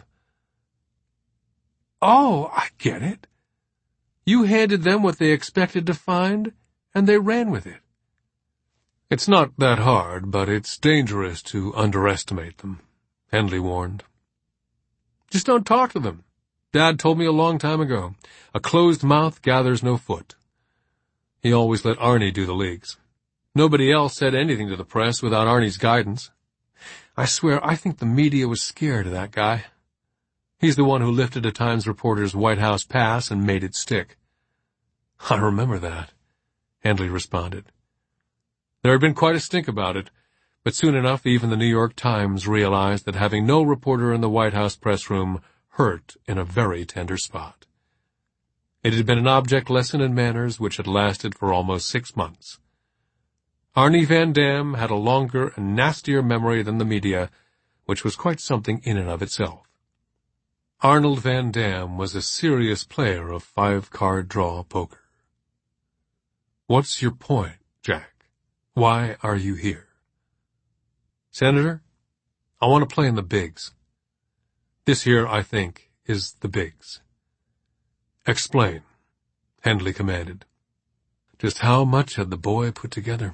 Oh, I get it. You handed them what they expected to find, and they ran with it. It's not that hard, but it's dangerous to underestimate them, Hendley warned. Just don't talk to them. Dad told me a long time ago, a closed mouth gathers no foot. He always let Arnie do the leaks. Nobody else said anything to the press without Arnie's guidance. I swear, I think the media was scared of that guy. He's the one who lifted a Times reporter's White House pass and made it stick. I remember that, Hendley responded. There had been quite a stink about it, but soon enough even the New York Times realized that having no reporter in the White House press room hurt in a very tender spot. It had been an object lesson in manners which had lasted for almost 6 months. Arnie Van Dam had a longer and nastier memory than the media, which was quite something in and of itself. Arnold Van Dam was a serious player of 5-card draw poker. What's your point, Jack? Why are you here? Senator, I want to play in the bigs. This here, I think, is the bigs. Explain, Hendley commanded. Just how much had the boy put together?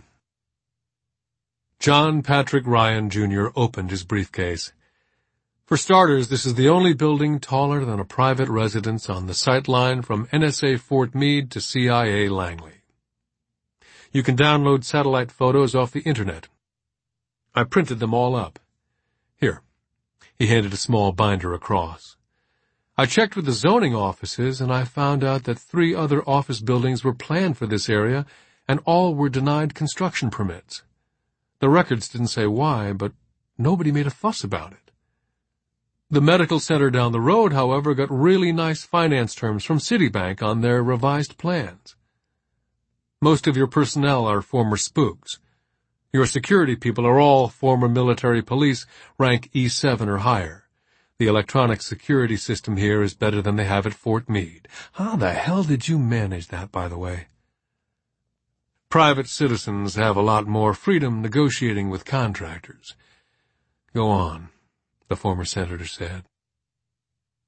John Patrick Ryan, Jr. opened his briefcase. For starters, this is the only building taller than a private residence on the sight line from NSA Fort Meade to CIA Langley. You can download satellite photos off the Internet. I printed them all up. Here. He handed a small binder across. I checked with the zoning offices, and I found out that 3 other office buildings were planned for this area, and all were denied construction permits. The records didn't say why, but nobody made a fuss about it. The medical center down the road, however, got really nice finance terms from Citibank on their revised plans. Most of your personnel are former spooks. Your security people are all former military police, rank E7 or higher. The electronic security system here is better than they have at Fort Meade. How the hell did you manage that, by the way? Private citizens have a lot more freedom negotiating with contractors. Go on, the former senator said.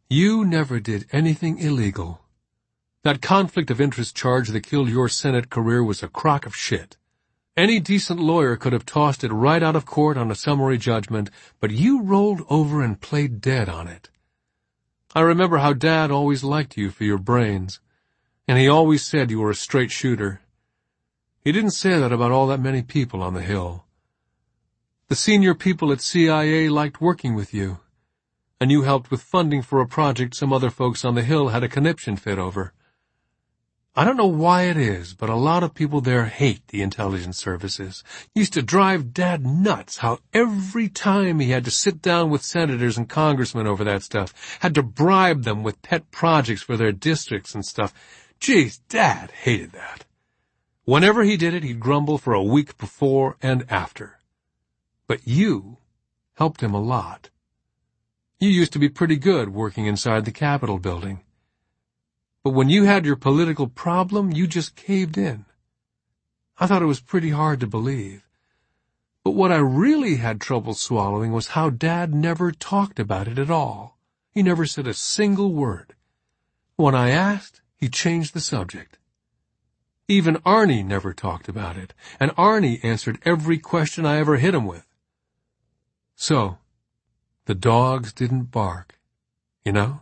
You never did anything illegal. That conflict of interest charge that killed your Senate career was a crock of shit. Any decent lawyer could have tossed it right out of court on a summary judgment, but you rolled over and played dead on it. I remember how Dad always liked you for your brains, and he always said you were a straight shooter. He didn't say that about all that many people on the Hill. The senior people at CIA liked working with you, and you helped with funding for a project some other folks on the Hill had a conniption fit over. I don't know why it is, but a lot of people there hate the intelligence services. Used to drive Dad nuts how every time he had to sit down with senators and congressmen over that stuff, had to bribe them with pet projects for their districts and stuff. Geez, Dad hated that. Whenever he did it, he'd grumble for a week before and after. But you helped him a lot. You used to be pretty good working inside the Capitol building. But when you had your political problem, you just caved in. I thought it was pretty hard to believe. But what I really had trouble swallowing was how Dad never talked about it at all. He never said a single word. When I asked, he changed the subject. Even Arnie never talked about it, and Arnie answered every question I ever hit him with. So, the dogs didn't bark, you know?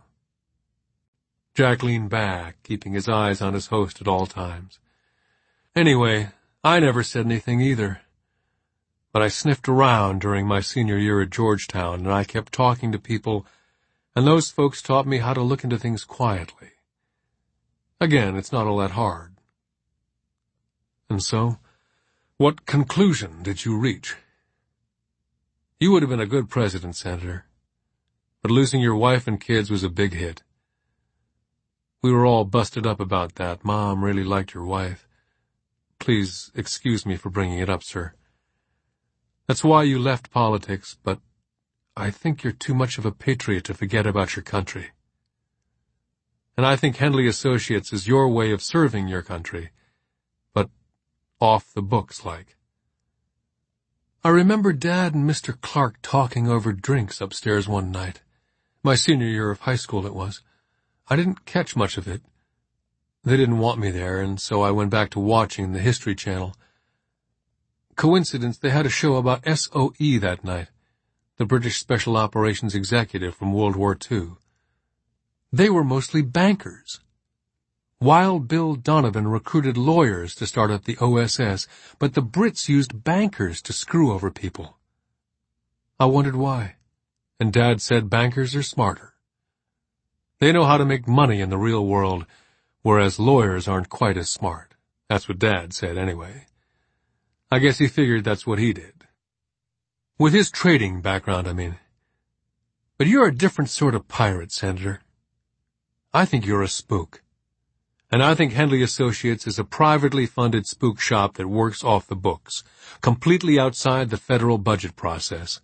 Jack leaned back, keeping his eyes on his host at all times. Anyway, I never said anything either. But I sniffed around during my senior year at Georgetown, and I kept talking to people, and those folks taught me how to look into things quietly. Again, it's not all that hard. And so, what conclusion did you reach? You would have been a good president, Senator, but losing your wife and kids was a big hit. We were all busted up about that. Mom really liked your wife. Please excuse me for bringing it up, sir. That's why you left politics, but I think you're too much of a patriot to forget about your country. And I think Hendley Associates is your way of serving your country, but off the books like. I remember Dad and Mr. Clark talking over drinks upstairs one night. My senior year of high school it was. I didn't catch much of it. They didn't want me there, and so I went back to watching the History Channel. Coincidence, they had a show about SOE that night, the British Special Operations Executive from World War II. They were mostly bankers. Wild Bill Donovan recruited lawyers to start up the OSS, but the Brits used bankers to screw over people. I wondered why, and Dad said bankers are smarter. They know how to make money in the real world, whereas lawyers aren't quite as smart. That's what Dad said anyway. I guess he figured that's what he did. With his trading background, I mean. But you're a different sort of pirate, Senator. I think you're a spook. And I think Hendley Associates is a privately funded spook shop that works off the books, completely outside the federal budget process.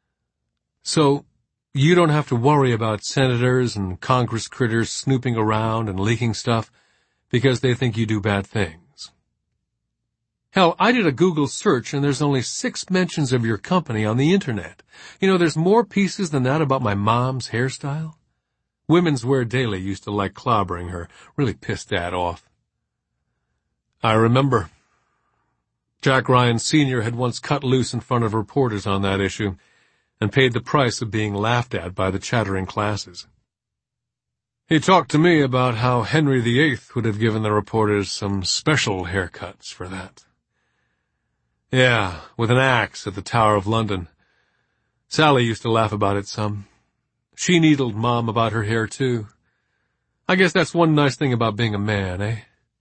So, you don't have to worry about senators and Congress critters snooping around and leaking stuff because they think you do bad things. Hell, I did a Google search and there's only 6 mentions of your company on the internet. You know, there's more pieces than that about my mom's hairstyle. Women's Wear Daily used to like clobbering her, really pissed Dad off. I remember. Jack Ryan Sr. had once cut loose in front of reporters on that issue, and paid the price of being laughed at by the chattering classes. He talked to me about how Henry VIII would have given the reporters some special haircuts for that. Yeah, with an axe at the Tower of London. Sally used to laugh about it some. She needled Mom about her hair, too. I guess that's one nice thing about being a man, eh?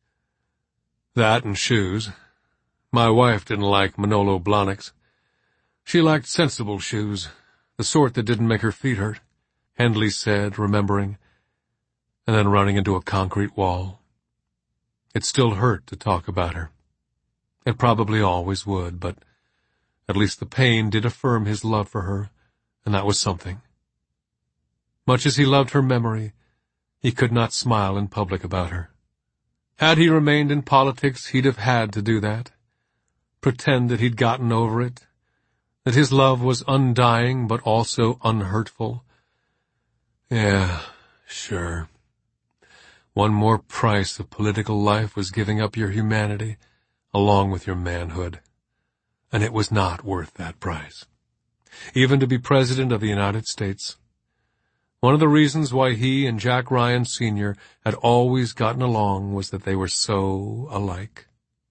That and shoes. My wife didn't like Manolo Blahniks. She liked sensible shoes, the sort that didn't make her feet hurt, Hendley said, remembering, and then running into a concrete wall. It still hurt to talk about her. It probably always would, but at least the pain did affirm his love for her, and that was something. Much as he loved her memory, he could not smile in public about her. Had he remained in politics, he'd have had to do that. Pretend that he'd gotten over it, that his love was undying but also unhurtful. Yeah, Sure. One more price of political life was giving up your humanity, along with your manhood. And it was not worth that price. Even to be President of the United States. One of the reasons why he and Jack Ryan Sr. had always gotten along was that they were so alike.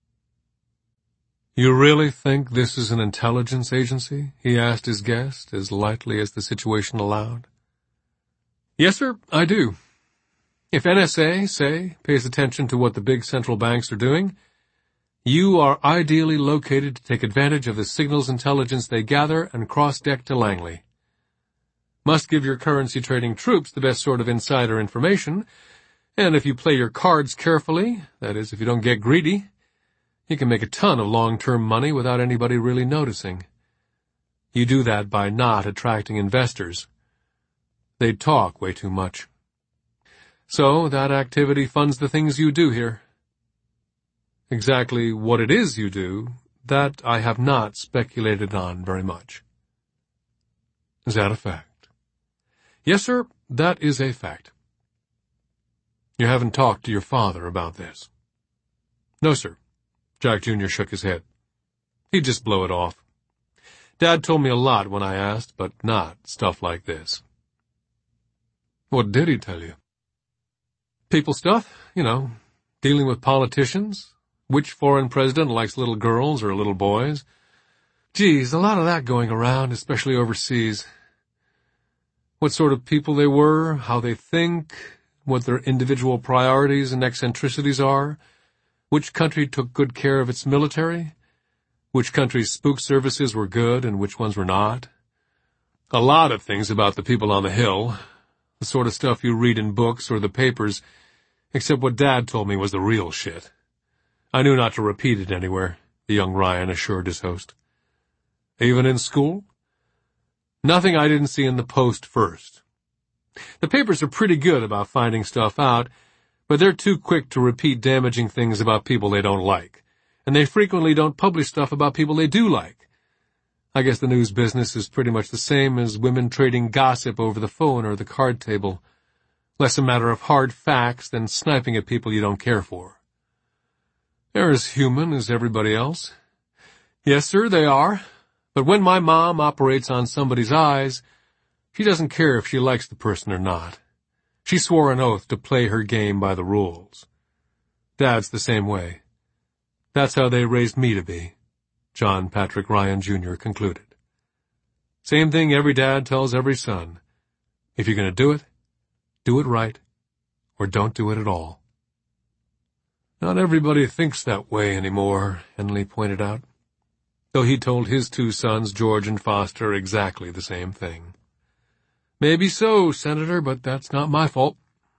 "You really think this is an intelligence agency?" he asked his guest, as lightly as the situation allowed. "Yes, sir, I do. If NSA, say, pays attention to what the big central banks are doing, you are ideally located to take advantage of the signals intelligence they gather and cross-deck to Langley. Must give your currency trading troops the best sort of insider information, and if you play your cards carefully, that is, if you don't get greedy, you can make a ton of long-term money without anybody really noticing. You do that by not attracting investors. They'd talk way too much. So that activity funds the things you do here. Exactly what it is you do, that I have not speculated on very much." "Is that a fact?" "Yes, sir, that is a fact." "You haven't talked to your father about this?" "No, sir." Jack Jr. shook his head. "He'd just blow it off. Dad told me a lot when I asked, but not stuff like this." "What did he tell you?" "People stuff, dealing with politicians. Which foreign president likes little girls or little boys? Geez, a lot of that going around, especially overseas. What sort of people they were, how they think, what their individual priorities and eccentricities are, which country took good care of its military, which country's spook services were good and which ones were not. A lot of things about the people on the Hill, the sort of stuff you read in books or the papers, except what Dad told me was the real shit. I knew not to repeat it anywhere," the young Ryan assured his host. "Even in school?" "Nothing I didn't see in the Post first. The papers are pretty good about finding stuff out, but they're too quick to repeat damaging things about people they don't like, and they frequently don't publish stuff about people they do like. I guess the news business is pretty much the same as women trading gossip over the phone or the card table. Less a matter of hard facts than sniping at people you don't care for." "They're as human as everybody else." "Yes, sir, they are. But when my mom operates on somebody's eyes, she doesn't care if she likes the person or not. She swore an oath to play her game by the rules. Dad's the same way. That's how they raised me to be," John Patrick Ryan, Jr. concluded. "Same thing every dad tells every son. If you're going to do it right, or don't do it at all." "Not everybody thinks that way anymore," Henley pointed out, though he told his two sons, George and Foster, exactly the same thing. "Maybe so, Senator, but that's not my fault."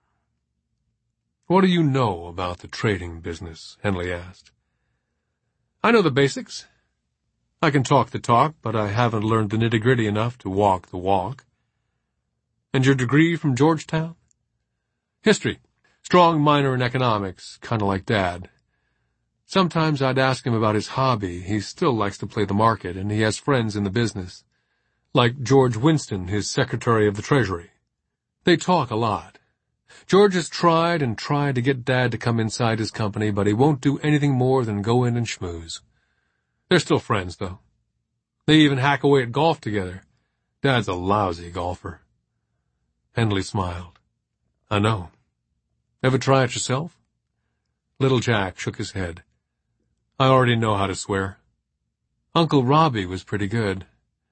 "What do you know about the trading business?" Henley asked. "I know the basics. I can talk the talk, but I haven't learned the nitty-gritty enough to walk the walk." "And your degree from Georgetown?" "History. Strong minor in economics, kind of like Dad. Sometimes I'd ask him about his hobby. He still likes to play the market, and he has friends in the business. Like George Winston, his Secretary of the Treasury. They talk a lot. George has tried and tried to get Dad to come inside his company, but he won't do anything more than go in and schmooze. They're still friends, though. They even hack away at golf together. Dad's a lousy golfer." Henley smiled. "I know. Ever try it yourself?" Little Jack shook his head. "I already know how to swear. Uncle Robbie was pretty good.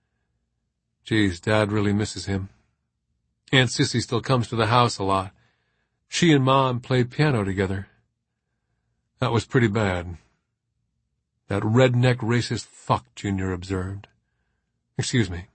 Geez, Dad really misses him. Aunt Sissy still comes to the house a lot. She and Mom play piano together. That was pretty bad." "That redneck racist fuck," Junior observed. "Excuse me.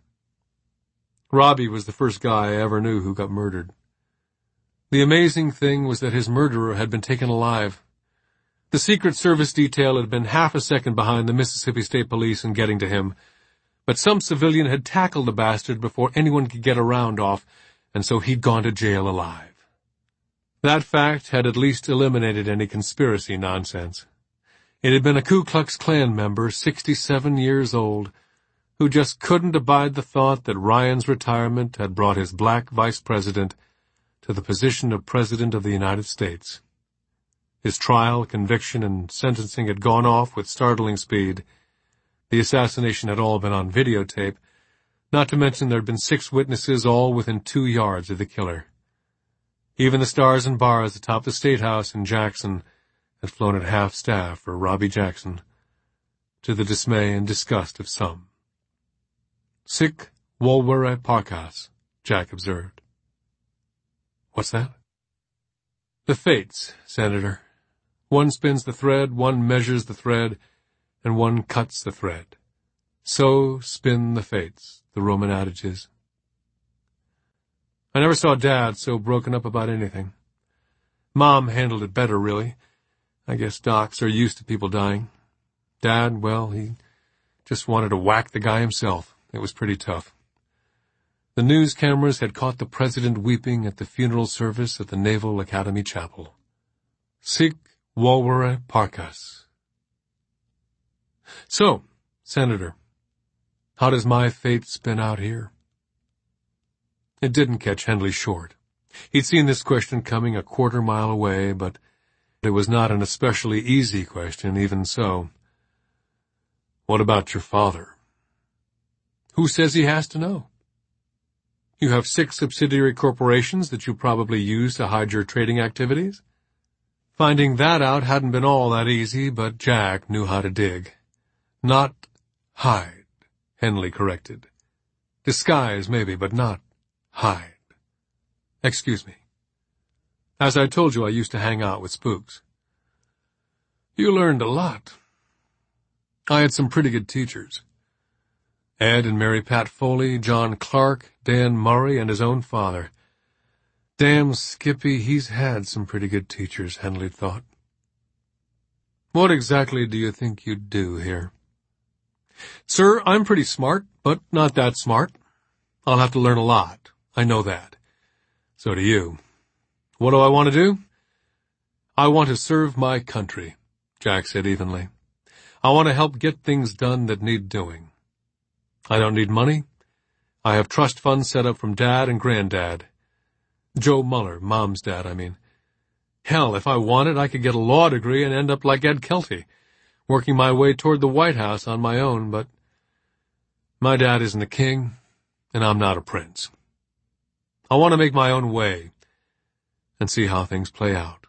Robbie was the first guy I ever knew who got murdered. The amazing thing was that his murderer had been taken alive. The Secret Service detail had been half a second behind the Mississippi State Police in getting to him, but some civilian had tackled the bastard before anyone could get a round off, and so he'd gone to jail alive. That fact had at least eliminated any conspiracy nonsense. It had been a Ku Klux Klan member, 67 years old, who just couldn't abide the thought that Ryan's retirement had brought his black vice president to the position of President of the United States. His trial, conviction, and sentencing had gone off with startling speed. The assassination had all been on videotape, not to mention there had been 6 witnesses, all within 2 yards of the killer. Even the stars and bars atop the State House in Jackson had flown at half-staff for Robbie Jackson, to the dismay and disgust of some. "Sic volvere parcas," Jack observed. "What's that?" "The fates, Senator. One spins the thread, one measures the thread, and one cuts the thread. So spin the fates, the Roman adage is. I never saw Dad so broken up about anything. Mom handled it better, really. I guess docs are used to people dying. Dad, well, he just wanted to whack the guy himself. It was pretty tough. The news cameras had caught the president weeping at the funeral service at the Naval Academy Chapel. Sic volvere parcas. So, Senator, how does my fate spin out here? It didn't catch Hendley short. He'd seen this question coming a quarter-mile away, but it was not an especially easy question, even so. What about your father? Who says he has to know? You have 6 subsidiary corporations that you probably use to hide your trading activities? Finding that out hadn't been all that easy, but Jack knew how to dig. Not hide, Hendley corrected. Disguise, maybe, but not hide. Excuse me. As I told you, I used to hang out with spooks. You learned a lot. I had some pretty good teachers. Ed and Mary Pat Foley, John Clark, Dan Murray, and his own father. Damn Skippy, he's had some pretty good teachers, Hendley thought. What exactly do you think you'd do here? Sir, I'm pretty smart, but not that smart. I'll have to learn a lot. I know that. So do you. What do I want to do? I want to serve my country, Jack said evenly. I want to help get things done that need doing. I don't need money. I have trust funds set up from Dad and Granddad. Joe Muller, Mom's dad, I mean. Hell, if I wanted, I could get a law degree and end up like Ed Kelty, working my way toward the White House on my own, but my dad isn't a king, and I'm not a prince. I want to make my own way and see how things play out.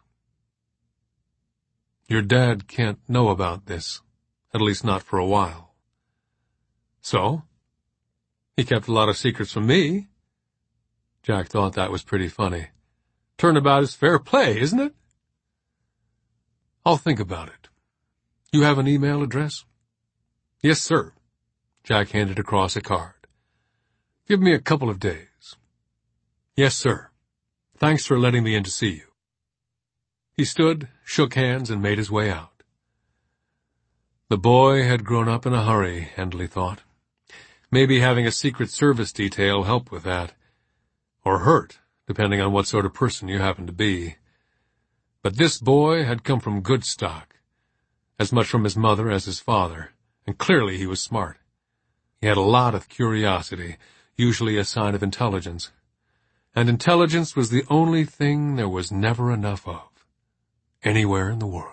Your dad can't know about this, at least not for a while. So? He kept a lot of secrets from me. Jack thought that was pretty funny. Turnabout is fair play, isn't it? I'll think about it. You have an email address? Yes, sir. Jack handed across a card. Give me a couple of days. Yes, sir. Thanks for letting me in to see you. He stood, shook hands, and made his way out. The boy had grown up in a hurry, Hendley thought. Maybe having a Secret Service detail helped with that. Or hurt, depending on what sort of person you happen to be. But this boy had come from good stock, as much from his mother as his father, and clearly he was smart. He had a lot of curiosity, usually a sign of intelligence. And intelligence was the only thing there was never enough of, anywhere in the world.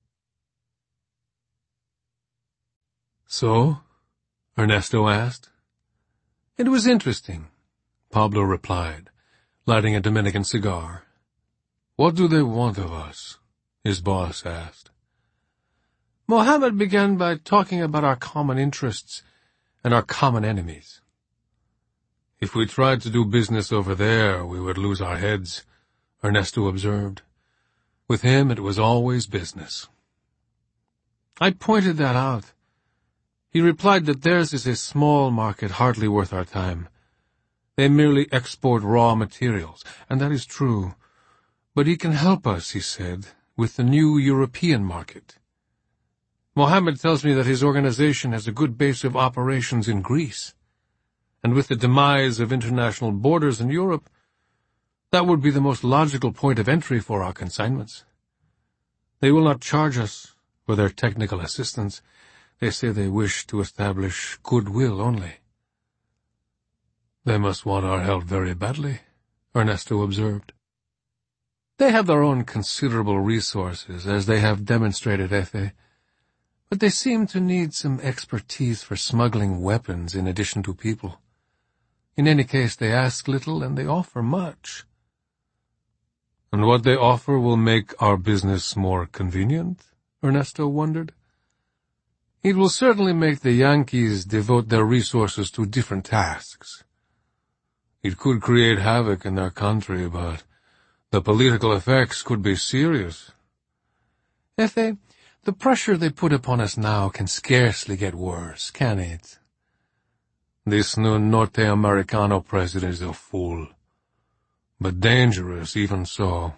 So? Ernesto asked. It was interesting, Pablo replied, lighting a Dominican cigar. What do they want of us? His boss asked. Mohammed began by talking about our common interests and our common enemies. If we tried to do business over there, we would lose our heads, Ernesto observed. With him, it was always business. I pointed that out. He replied that theirs is a small market hardly worth our time. They merely export raw materials, and that is true. But he can help us, he said, with the new European market. Mohammed tells me that his organization has a good base of operations in Greece, and with the demise of international borders in Europe, that would be the most logical point of entry for our consignments. They will not charge us for their technical assistance. They say they wish to establish goodwill only. They must want our help very badly, Ernesto observed. They have their own considerable resources, as they have demonstrated, Efe, but they seem to need some expertise for smuggling weapons in addition to people. In any case, they ask little and they offer much. And what they offer will make our business more convenient? Ernesto wondered. It will certainly make the Yankees devote their resources to different tasks. It could create havoc in their country, but the political effects could be serious. Efe, the pressure they put upon us now can scarcely get worse, can it? This new Norte-Americano president is a fool, but dangerous even so.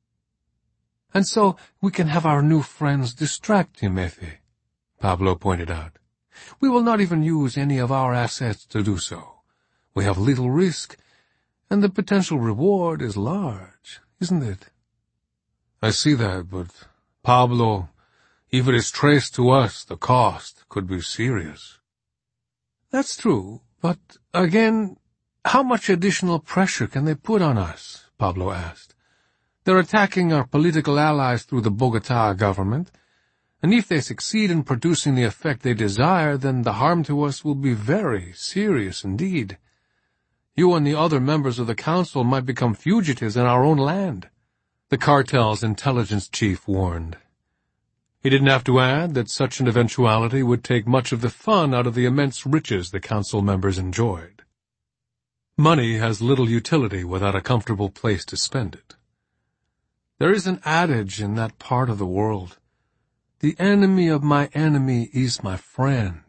And so we can have our new friends distract him, Efe, Pablo pointed out. We will not even use any of our assets to do so. We have little risk, and the potential reward is large, isn't it? I see that, but, Pablo, if it is traced to us, the cost could be serious. That's true, but, again, how much additional pressure can they put on us? Pablo asked. They're attacking our political allies through the Bogotá government, and if they succeed in producing the effect they desire, then the harm to us will be very serious indeed. You and the other members of the council might become fugitives in our own land, the cartel's intelligence chief warned. He didn't have to add that such an eventuality would take much of the fun out of the immense riches the council members enjoyed. Money has little utility without a comfortable place to spend it. There is an adage in that part of the world, "The enemy of my enemy is my friend."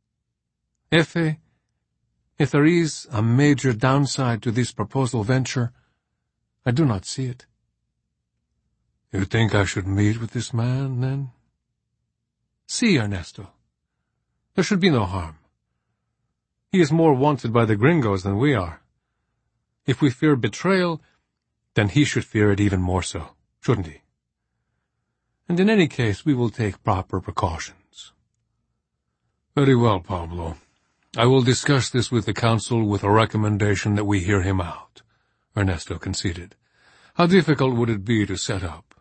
Efe, if there is a major downside to this proposal venture, I do not see it. You think I should meet with this man, then? Si, Ernesto. There should be no harm. He is more wanted by the gringos than we are. If we fear betrayal, then he should fear it even more so, shouldn't he? And in any case, we will take proper precautions. Very well, Pablo. I will discuss this with the council with a recommendation that we hear him out, Ernesto conceded. How difficult would it be to set up?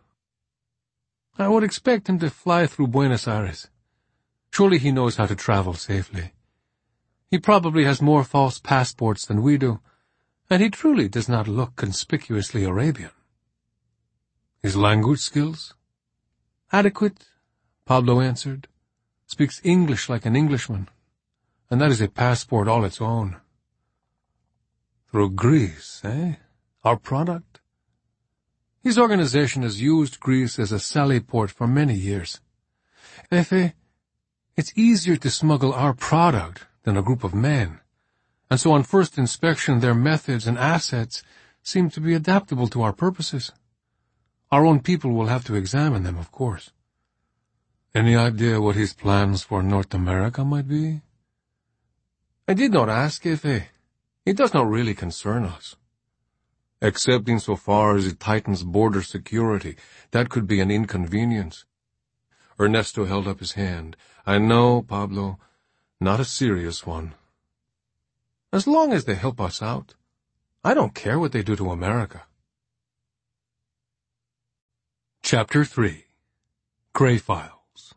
I would expect him to fly through Buenos Aires. Surely he knows how to travel safely. He probably has more false passports than we do, and he truly does not look conspicuously Arabian. His language skills? Adequate, Pablo answered. Speaks English like an Englishman, and that is a passport all its own. Through Greece, eh? Our product? His organization has used Greece as a sally port for many years. Efe, it's easier to smuggle our product than a group of men, and so on first inspection their methods and assets seem to be adaptable to our purposes. Our own people will have to examine them, of course. Any idea what his plans for North America might be? I did not ask, Efe. It does not really concern us. Except insofar as it tightens border security, that could be an inconvenience. Ernesto held up his hand. I know, Pablo, not a serious one. As long as they help us out, I don't care what they do to America. Chapter 3. Gray Files.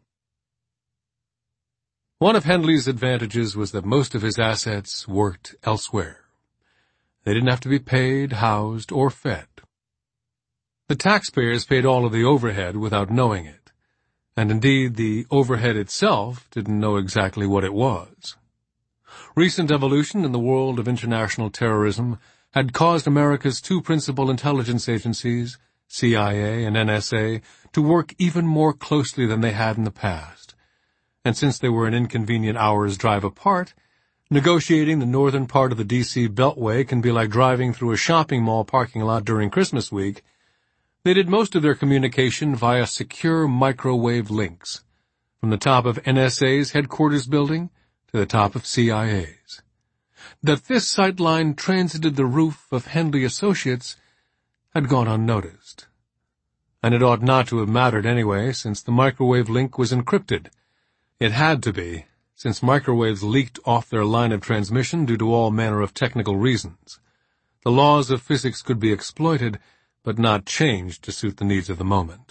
One of Henley's advantages was that most of his assets worked elsewhere. They didn't have to be paid, housed, or fed. The taxpayers paid all of the overhead without knowing it, and indeed the overhead itself didn't know exactly what it was. Recent evolution in the world of international terrorism had caused America's two principal intelligence agencies, CIA and NSA, to work even more closely than they had in the past. And since they were an inconvenient hour's drive apart, negotiating the northern part of the D.C. Beltway can be like driving through a shopping mall parking lot during Christmas week. They did most of their communication via secure microwave links, from the top of NSA's headquarters building to the top of CIA's. That this sightline transited the roof of Henley Associates had gone unnoticed. And it ought not to have mattered anyway, since the microwave link was encrypted. It had to be, since microwaves leaked off their line of transmission due to all manner of technical reasons. The laws of physics could be exploited, but not changed to suit the needs of the moment.